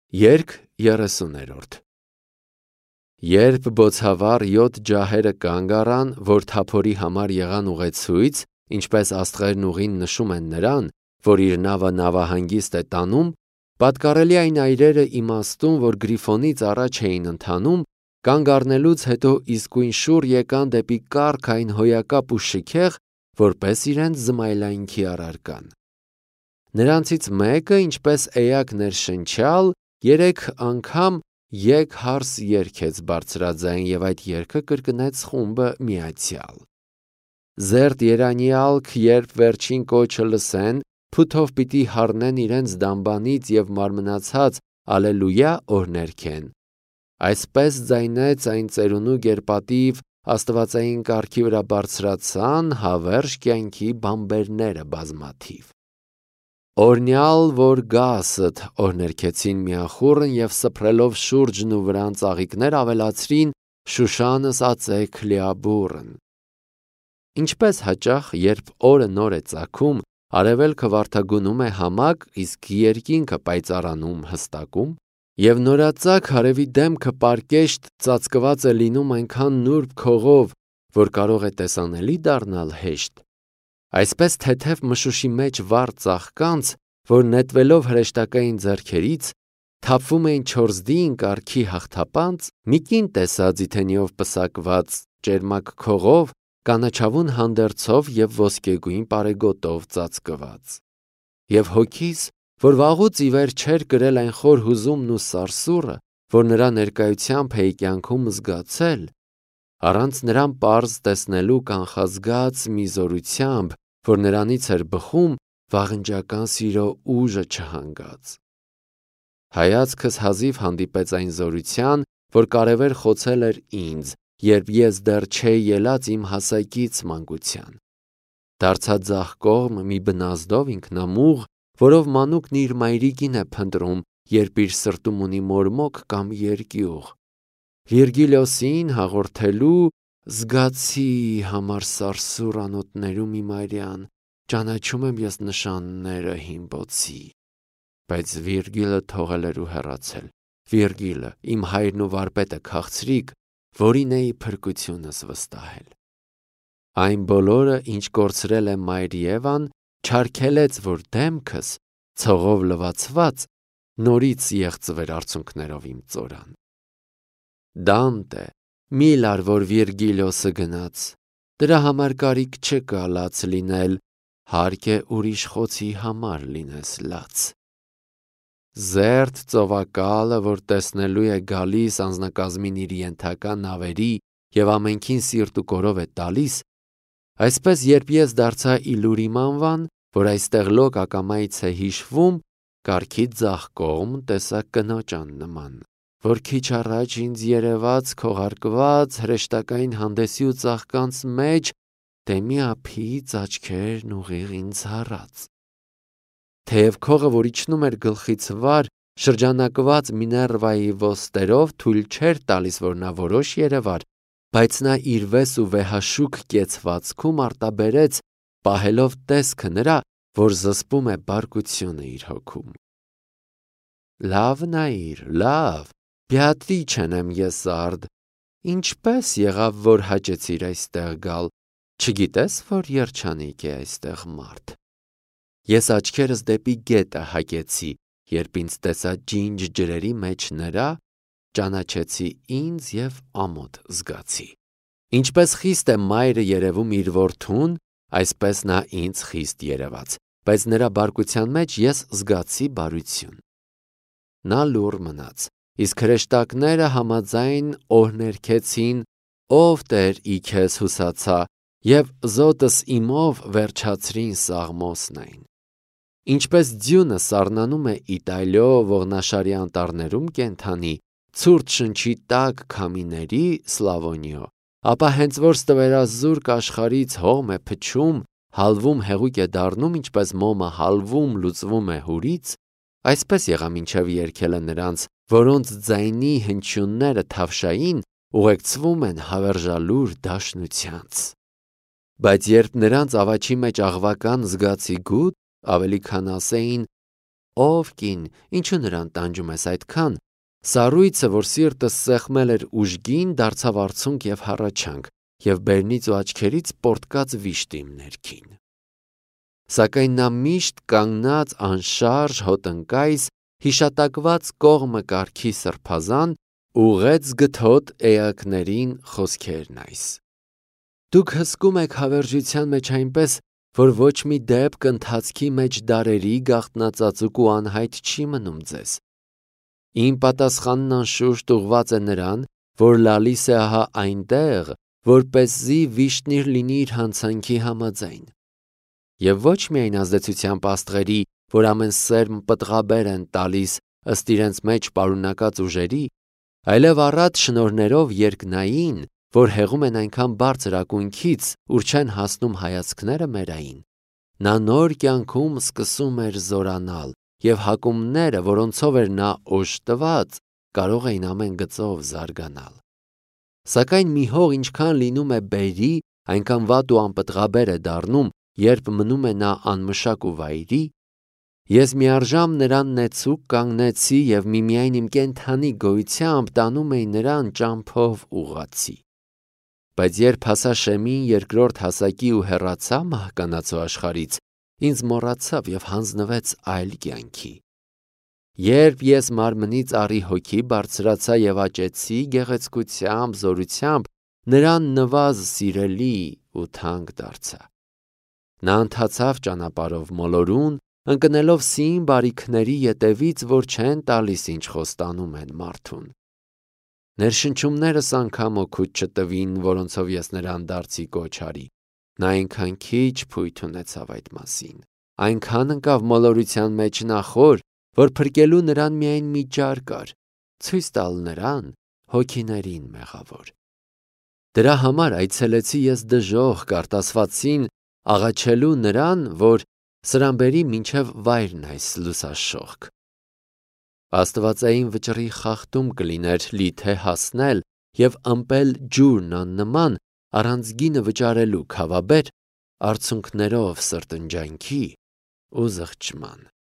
Երգ 30-րդ Երբ բոցավառ 7 ջահերը կանգ առան, որ թափորի համար եղան ուղեցույց, ինչպես աստղերն ուղին նշում են նրան, որ իր նավը նավահանգիստ է տանում, պատկառելի այն այրերը իմաստուն, որ Գրիֆոնից առաջ էին ընթանում, կանգ առնելուց հետո իսկույն շուռ եկան դեպի կառք այն հոյակապ ու շքեղ, որպես իրենց զմայլայնքի առարկան։ Նրանցից մեկը, ինչպես էակ ներշնչյալ, 3 անգամ եկ հարս երգեց բարձրաձայն և այդ երգը կրկնեց խումբը միացյալ։ Զերծ երանյալք, երբ վերջին կոչը լսեն, փութով պիտի հառնեն իրենց դամբանից և մարմնացած ալելույա օրհներգեն։ Այսպես ձայնեց այն ծերունու գերպատիվ աստվածային կառքի վրա բարձրացան հավերժ կյանքի բամբերները բազմաթիվ։ Օրհնյալ որ գասդ օրհներգեցին միախուռն և սփռելով շուրջն ու վրան ծաղիկներ ավելացրին Շուշանս ածեք լիաբուռն։ Ինչպես հաճախ, երբ օրը նոր է ծագում, արևելքը վարդագունում է համակ, իսկ երկինքը պայծառանում հստակում, և նորածագ արևի դեմքը պարկեշտ ծածկված է լինում այնքան նուրբ քողով, որ կարող է տեսանելի դառնալ հեշտ, այսպես թեթև մշուշի մեջ վառ ծաղկանց, որ նետվելով հրեշտակային ձեռքերից, թափվում էին չորզդին կառքի հաղթապանծ, մի կին տեսա ձիթենիով պսակված ճերմակ քողով, կանաչավուն հանդերձով և ոսկեգույն պարեգոտով ծածկված։ Եվ հոգիս, որ վաղուց ի վեր չէր կրել այն խոր հուզումն ու սարսուռը, որ նրա ներկայությամբ էի կյանքում զգացել, առանց նրան պարզ տեսնելու կանխազգաց մի զորությամբ, որ նրանից էր բխում, վաղնջական սիրո ուժը չհանգած։ Հայացքս հազիվ հանդիպեց այն զորության, որ կարևեր խոցել էր ինձ, երբ ես դեռ չէի ելած իմ հասակից մանկության։ Դարձա ձախ կողմ մի բնազդով ինքնամուղ, որով մանուկն իր մայրիկին է փնտրում, երբ իր սրտում ունի մորմոք կամ երկյուղ։ Վիրգիլիոսին հաղորդելու զգացի համար սարսուռ անոթներում իմ արյան, ճանաչում եմ ես նշանները հին բոցի։ Բայց Վիրգիլը թողել էր ու հեռացել։ Վիրգիլը, իմ հայրն ու վարպետը քաղցրիկ, որին էի փրկությունս վստահել։ Այն բոլորը, ինչ կորցրել է մայր Եվան, չարգելեց, որ դեմքս, ցողով լվացված, նորից եղծվեր արցունքներով իմ ծորան։ Դանտե, մի լար, որ Վիրգիլիոսը գնաց, դրա համար կարիք չկա լաց լինել, հարկ է ուրիշ խոցի համար լինես լաց։ Զերծ ծովակալը, որ տեսնելու է գալիս անձնակազմին իր ենթակա նավերի և ամենքին սիրտ ու կորով է տալիս, այսպես երբ ես դարձա Իլուրիմ անվան, որ այստեղ լոկ ակամայից է հիշվում, կառքի ձախ կողմ տեսա կնոջ աննման, որ քիչ առաջ ինձ երևաց քողարկված հրեշտակային հանդեսի ու ծաղկանց մեջ, դեմի ափից աչքերն ուղիղ ինձ հառած։ Թեև քողը, որ իջնում էր գլխից վար, շրջանակված Միներվայի ոստերով թույլ չէր տալիս, որ նա որոշ երևար, բայց նա իր վես ու վեհաշուք կեցվածքում արտաբերեց, պահելով տեսքը նրա, որ զսպում է բարկությունը իր հոգում։ Լավ նայիր, լավ, Բեատրիչեն եմ ես արդ, ինչպես եղավ, որ հաճեցիր այստեղ գալ, չգիտես, որ երջանիկ է այստեղ մարդ։ Ես աչքերս դեպի գետը հակեցի, երբ ինձ տեսա ջինջ ջրերի մեջ նրա, ճանաչեցի ինձ և ամոթ զգացի։ Ինչպես խիստ է մայրը երևում իր որդուն, այսպես նա ինձ խիստ երևաց, բայց նրա բարկության մեջ ես զգացի բարություն։ Նա լուռ մնաց, իսկ հրեշտակները համաձայն օրհներգեցին, ով Տեր ի քեզ հուսացա, և զոտս իմով վերջացրին Սաղմոսնային։ Ինչպես ձյունը սառնանում է Իտալիո ողնաշարի անտառներում կենդանի, ցուրտ շնչի տաք քամիների Սլավոնիո, ապա հենց որ ստվերազուրկ աշխարհից հողմ է փչում, հալվում հեղուկ է դառնում, ինչպես մոմը հալվում լուծվում է հուրից, այսպես եղա մինչև երգելը նրանց, որոնց ձայնի հնչյունները թավշային ուղեկցվում են հավերժալուր դաշնությանց։ Բայց երբ նրանց ավաչի մեջ աղվական զգացի գութ, ավելի քան ասեին ով կին, ինչու նրան տանջում ես այդքան։ Սառույցը, որ սիրտը սեղմել էր ուժգին, դարձավ արցունք եւ հառաչանք, եւ բերնից ու աչքերից պորտկած վիշտ իմ ներքին։ Սակայն նա միշտ կանգնած անշարժ հոտնկայս, հիշատակված կողմը կարգի սրբազան, ուղեց գթոտ էակներին խոսքերն այս։ Դուք հսկում եք հավերժության մեջ այնպես, որ ոչ մի դեպք ընթացքի մեջ դարերի գաղտնածածուկ ու անհայտ չի մնում ձեզ։ Իմ պատասխանն անշուշտ ուղված է նրան, որ լալիս է ահա այնտեղ, որպեսզի վիշտն իր լինի իր հանցանքի համաձայն։ Եվ ոչ միայն ազդեցությամբ աստղերի, որ ամեն սերմ պտղաբեր են տալիս ըստ իրենց մեջ պարունակած ուժերի, այլև առատ շնորհներով երկնային, որ հեղում են այնքան բարձր ակունքից, ուր չեն հասնում հայացքները մերային։ Նա նոր կյանքում սկսում էր զորանալ, եւ հակումները, որոնցով էր նա օժտված, կարող էին ամեն գծով զարգանալ։ Սակայն մի հող ինչքան լինում է բերի, այնքան վատ ու անպտղաբեր է դառնում, երբ մնում է նա անմշակ ու վայրի։ Ես միառժամ նրան նեցուկ կանգնեցի եւ միմիայն իմ կենդանի գոյությամբ տանում էի նրան ճամփով ուղղացի։ Բայց երբ հասա Շեմին երկրորդ հասակի ու հեռացա մահկանացու աշխարից, ինձ մոռացավ եւ հանձնվեց այլ կյանքի։ Երբ ես մարմնից առի հոգի բարձրացա եւ աճեցի գեղեցկությամբ, զորությամբ, նրան նվազ սիրելի ու թանկ դարձա։ Նա ընթացավ ճանապարհով մոլորուն, ընկնելով սին բարիքների ետևից, որ չեն տալիս, ինչ խոստանում են մարդուն։ Ներշնչումներս անգամ օգուտ չտվին, որոնցով ես նրան դարձի կոչ արի։ Նա այնքան քիչ փույթ ունեցավ այդ մասին, այնքան ընկավ մոլորության մեջ նախոր, որ փրկելու նրան միայն մի ջար կար, ցույց տալ նրան հոգիներին մեղավոր։ Դրա համար այցելեցի ես դժոխք արտասվածին, աղաչելու նրան, որ սրան բերի մինչև վայրն այս լուսաշողք։ Աստվածային վճռի խախտում կլիներ լիթե հասնել եւ ըմպել ջուրն աննման առանց գինը վճարելու քավաբեր արցունքներով սրտնջանքի ու զղջման։